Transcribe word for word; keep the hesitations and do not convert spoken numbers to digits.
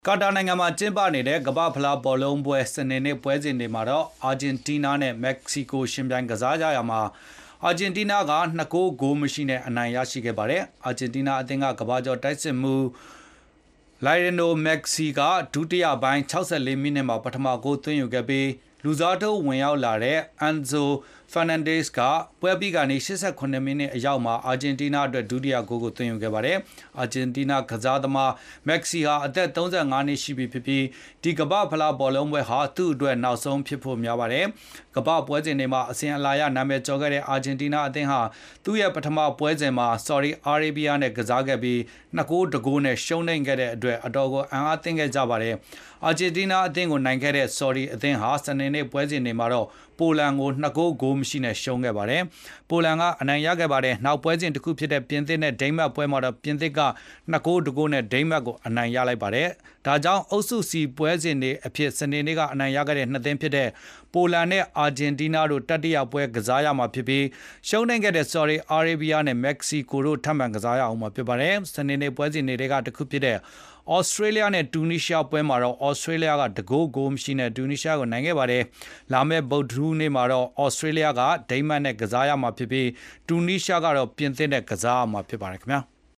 ကာတာနိုင်ငံမှာကျင်းပနေတဲ့ကမ္ဘာ့ဖလားဘောလုံးပွဲစနေနေ့ပွဲစဉ်တွေမှာတော့အာဂျင်တီးနားနဲ့မက္ကဆီကိုရှင်ပြိုင်ကစားကြရမှာအာဂျင်တီးနားကနှစ်ဂိုးဂိုးမရှိနဲ့အနိုင်ရရှိခဲ့ပါတယ်။အာဂျင်တီးနားအသင်းကကမ္ဘာကျော်တိုက်စစ်မှုလိုင်ယနိုမက်ဆီကဒုတိယပိုင်း၆၄မိနစ်မှာပထမဂိုးသွင်းယူခဲ့ပြီးလူစားထိုးဝင်ရောက်လာတဲ့အန်ဇိုဖာနန်ဒက်စ်ကပွဲပြီးကနေ၈၈မိနစ်အရောက်မှာအာဂျင်တီးနားအတွက်ဒုတိယဂိုးကိုသွင်းယူခဲ့ပါတယ်။အာဂျင်တီးနားကစားသမားမက်ဆီဟာအသက်၃၅နှစ်ရှိပြီဖြစ်ပြီးဒီကမ္ဘာ့ဖလားဘောလုံးပွဲဟာသူ့အတွက်နောက်ဆုံးဖြစ်ဖို့များပါတယ်။ကမ္ဘာပွဲစဉ်တွေမှာအစဉ်အလာရနာမည်ကျော်ခဲ့တဲ့အာဂျင်တီးနားအသင်းဟာသူ့ရဲ့ပထမပွဲစဉ်မှာဆော်ဒီအာရေဗီးယားနဲ့ကစားခဲ့ပြီးနှစ်ဂိုးတဂိုးနဲ့ရှုံးနိမ့်ခဲ့တဲ့အတွက်အတော်ကိုအံ့အားသင့်ခဲ့ကြပါတယ်။အာဂျင်တီးနားအသင်းကိုနိုင်ခဲ့တဲ့ဆော်ဒီအသင်းဟာစနေနေ့ပွဲစဉ်တွေမှာတော့ပိုလန်ကိုနှစ်ဂိုးဂိုးမရှိနဲ့ရှုံးခဲ့ပါတယ်။ပိုလန်ကအနိုင်ရခဲ့ပါတယ်။နောက်ပွဲစဉ်တစ်ခုဖြစ်တဲ့ပြင်သစ်နဲ့ဒိန်းမတ်ပွဲမှာတော့ပြင်သစ်ကနှစ်ဂိုးတဂိုးနဲ့ဒိန်းမတ်ကိုအနိုင်ရလိုက်ပါတယ်။ဒါကြောင့်အုပ်စုစီပွဲစဉ်တွေအဖြစ်စနေနေ့ကအနိုင်ရခဲ့တဲ့နှစ်သင်းဖြစ်တဲ့ပိုလန်နဲ့အာဂျင်တီးနားတို့တတိယပွဲကစားရမှာဖြစ်ပြီးရှုံးနိမ့်ခဲ့တဲ့ဆော်ဒီအာရေဗီးယားနဲ့မက္ကဆီကိုတို့ထပ်မံကစားရအောင်မှာဖြစ်ပါတယ်။စနေနေ့ပွဲစဉ်တွေကတစ်ခုဖြစ်တဲ့ဩစတြေးလျနဲ့တူနီးရှားပွဲမှာတော့ဩစတြေးလျကတဂိုးဂိုးမရှိနဲ့တူနီးရှားကိုနိုင်ခဲ့ပါတယ်။လာမယ့်ဗုဒ္ဓဟူးနေ့မှာတော့ဩစတြေးလျကဒိန်းမတ်နဲ့ကစားရမှာဖြစ်ပြီးတူနီးရှားကတော့ပြင်သစ်နဲ့ကစားရမှာဖြစ်ပါတယ်ခင်ဗျာ။